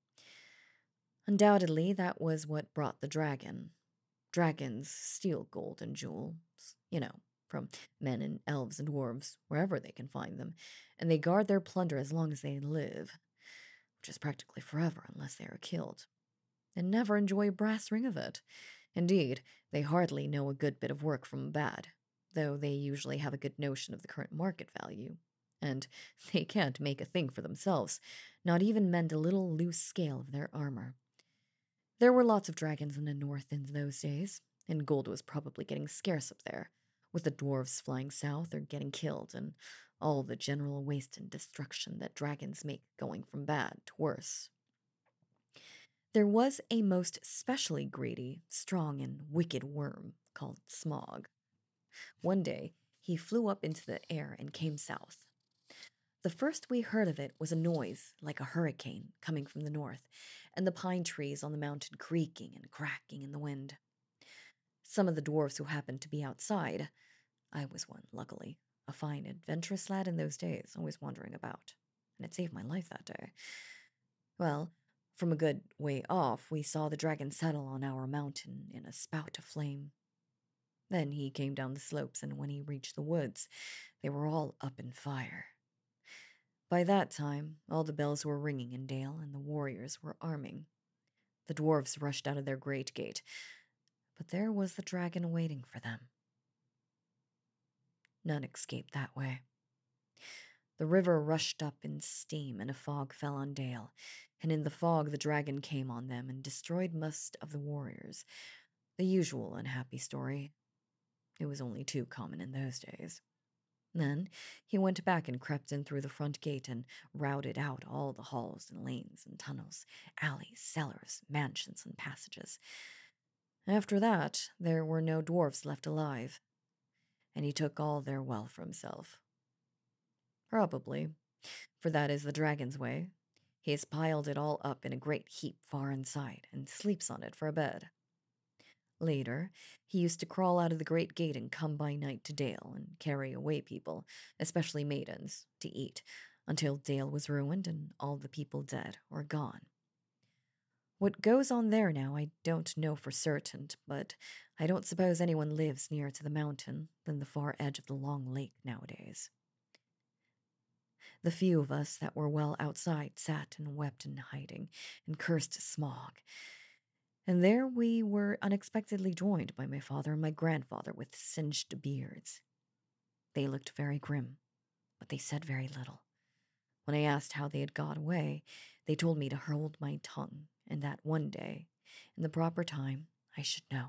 Undoubtedly, that was what brought the dragon. Dragons steal gold and jewels, you know, from men and elves and dwarves, wherever they can find them, and they guard their plunder as long as they live, which is practically forever unless they are killed, and never enjoy a brass ring of it. Indeed, they hardly know a good bit of work from bad, though they usually have a good notion of the current market value. And they can't make a thing for themselves, not even mend a little loose scale of their armor. There were lots of dragons in the north in those days, and gold was probably getting scarce up there, with the dwarves flying south or getting killed, and all the general waste and destruction that dragons make going from bad to worse. There was a most specially greedy, strong, and wicked worm called Smog. One day, he flew up into the air and came south. The first we heard of it was a noise like a hurricane coming from the north, and the pine trees on the mountain creaking and cracking in the wind. Some of the dwarfs who happened to be outside, I was one, luckily, a fine, adventurous lad in those days, always wandering about, and it saved my life that day. Well, from a good way off, we saw the dragon settle on our mountain in a spout of flame. Then he came down the slopes, and when he reached the woods, they were all up in fire. By that time, all the bells were ringing in Dale, and the warriors were arming. The dwarves rushed out of their great gate, but there was the dragon waiting for them. None escaped that way. The river rushed up in steam, and a fog fell on Dale, and in the fog the dragon came on them and destroyed most of the warriors. The usual unhappy story. It was only too common in those days. Then he went back and crept in through the front gate and routed out all the halls and lanes and tunnels, alleys, cellars, mansions, and passages. After that, there were no dwarfs left alive, and he took all their wealth for himself. Probably, for that is the dragon's way. He has piled it all up in a great heap far inside, and sleeps on it for a bed. Later, he used to crawl out of the great gate and come by night to Dale and carry away people, especially maidens, to eat, until Dale was ruined and all the people dead or gone. What goes on there now I don't know for certain, but I don't suppose anyone lives nearer to the mountain than the far edge of the long lake nowadays. The few of us that were well outside sat and wept in hiding and cursed Smog. And there we were unexpectedly joined by my father and my grandfather with singed beards. They looked very grim, but they said very little. When I asked how they had got away, they told me to hold my tongue, and that one day, in the proper time, I should know.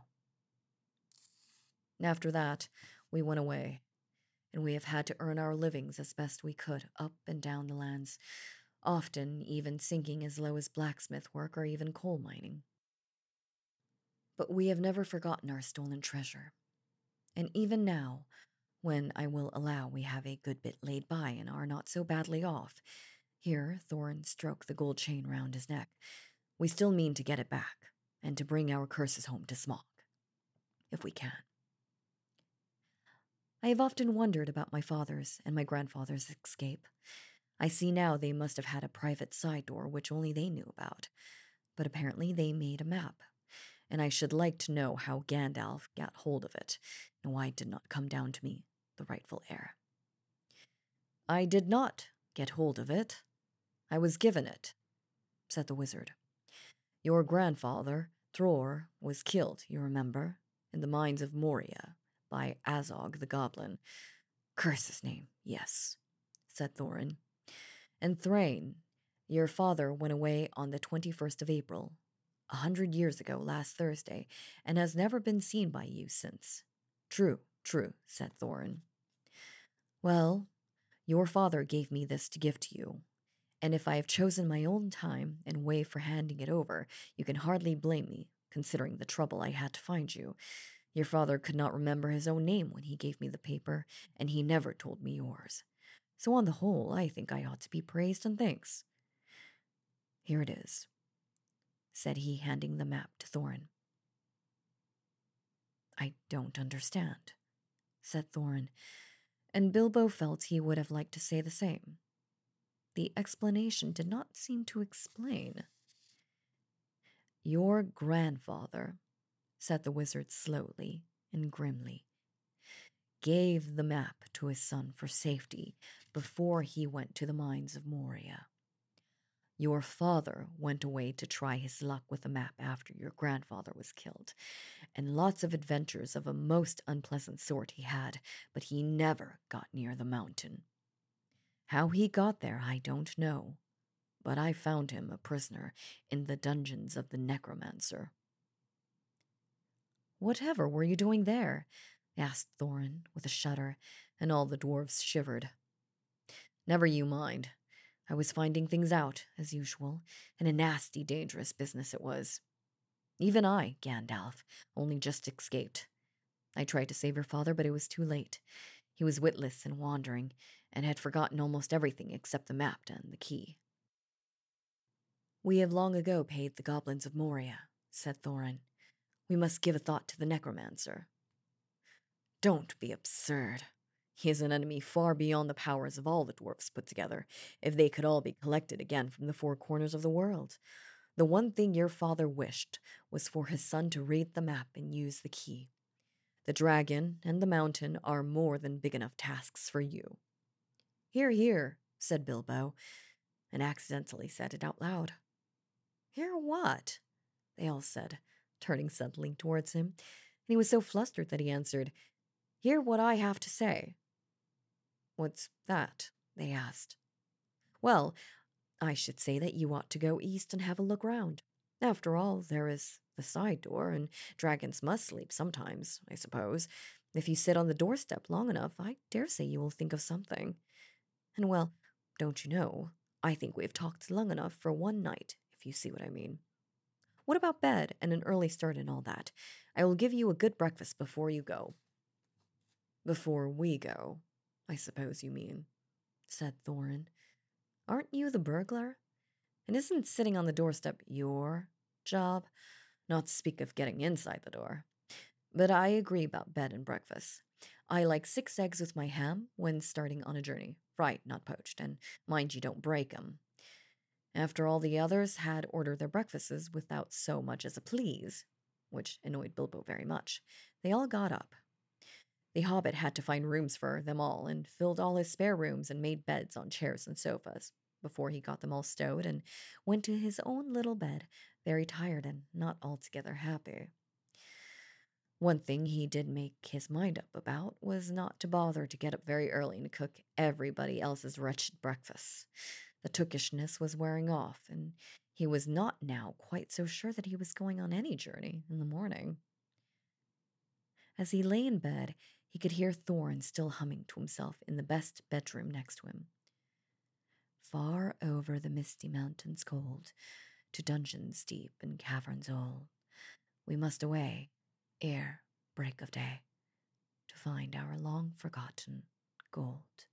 After that, we went away, and we have had to earn our livings as best we could up and down the lands, often even sinking as low as blacksmith work or even coal mining. But we have never forgotten our stolen treasure, and even now, when I will allow we have a good bit laid by and are not so badly off, here Thorin stroked the gold chain round his neck, we still mean to get it back, and to bring our curses home to Smog, if we can. I have often wondered about my father's and my grandfather's escape. I see now they must have had a private side door which only they knew about, but apparently they made a map, and I should like to know how Gandalf got hold of it, and why it did not come down to me, the rightful heir. I did not get hold of it. I was given it, said the wizard. Your grandfather, Thror, was killed, you remember, in the mines of Moria, by Azog the goblin. Curse his name, yes, said Thorin. And Thrain, Your father went away on the twenty-first of April, a hundred years ago last Thursday, and has never been seen by you since. True, true, said Thorin. Well, your father gave me this to give to you, and if I have chosen my own time and way for handing it over, you can hardly blame me, considering the trouble I had to find you. Your father could not remember his own name when he gave me the paper, and he never told me yours. So on the whole, I think I ought to be praised and thanks. Here it is, said he, handing the map to Thorin. I don't understand, said Thorin, and Bilbo felt he would have liked to say the same. The explanation did not seem to explain. Your grandfather, said the wizard slowly and grimly, gave the map to his son for safety before he went to the mines of Moria. Your father went away to try his luck with the map after your grandfather was killed, and lots of adventures of a most unpleasant sort he had, but he never got near the mountain. How he got there I don't know, but I found him a prisoner in the dungeons of the Necromancer. Whatever were you doing there? Asked Thorin with a shudder, and all the dwarves shivered. Never you mind. I was finding things out, as usual, and a nasty, dangerous business it was. Even I, Gandalf, only just escaped. I tried to save your father, but it was too late. He was witless and wandering, and had forgotten almost everything except the map and the key. We have long ago paid the goblins of Moria, said Thorin. We must give a thought to the Necromancer. Don't be absurd. He is an enemy far beyond the powers of all the dwarfs put together, if they could all be collected again from the four corners of the world. The one thing your father wished was for his son to read the map and use the key. The dragon and the mountain are more than big enough tasks for you. Hear, hear, said Bilbo, and accidentally said it out loud. Hear what? They all said, turning suddenly towards him, and he was so flustered that he answered, Hear what I have to say. What's that? They asked. Well, I should say that you ought to go east and have a look round. After all, there is the side door, and dragons must sleep sometimes, I suppose. If you sit on the doorstep long enough, I dare say you will think of something. And well, don't you know, I think we have talked long enough for one night, if you see what I mean. What about bed and an early start and all that? I will give you a good breakfast before you go. Before we go, I suppose you mean, said Thorin. Aren't you the burglar? And isn't sitting on the doorstep your job? Not to speak of getting inside the door. But I agree about bed and breakfast. I like six eggs with my ham when starting on a journey. Fried, not poached, and mind you don't break 'em. After all the others had ordered their breakfasts without so much as a please, which annoyed Bilbo very much, they all got up. The hobbit had to find rooms for them all, and filled all his spare rooms and made beds on chairs and sofas, before he got them all stowed and went to his own little bed, very tired and not altogether happy. One thing he did make his mind up about was not to bother to get up very early and cook everybody else's wretched breakfasts. The tookishness was wearing off, and he was not now quite so sure that he was going on any journey in the morning. As he lay in bed, he could hear Thorin still humming to himself in the best bedroom next to him. Far over the misty mountains cold, to dungeons deep and caverns old, we must away, ere break of day, to find our long-forgotten gold.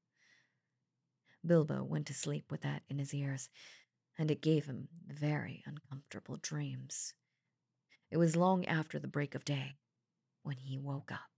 Bilbo went to sleep with that in his ears, and it gave him very uncomfortable dreams. It was long after the break of day when he woke up.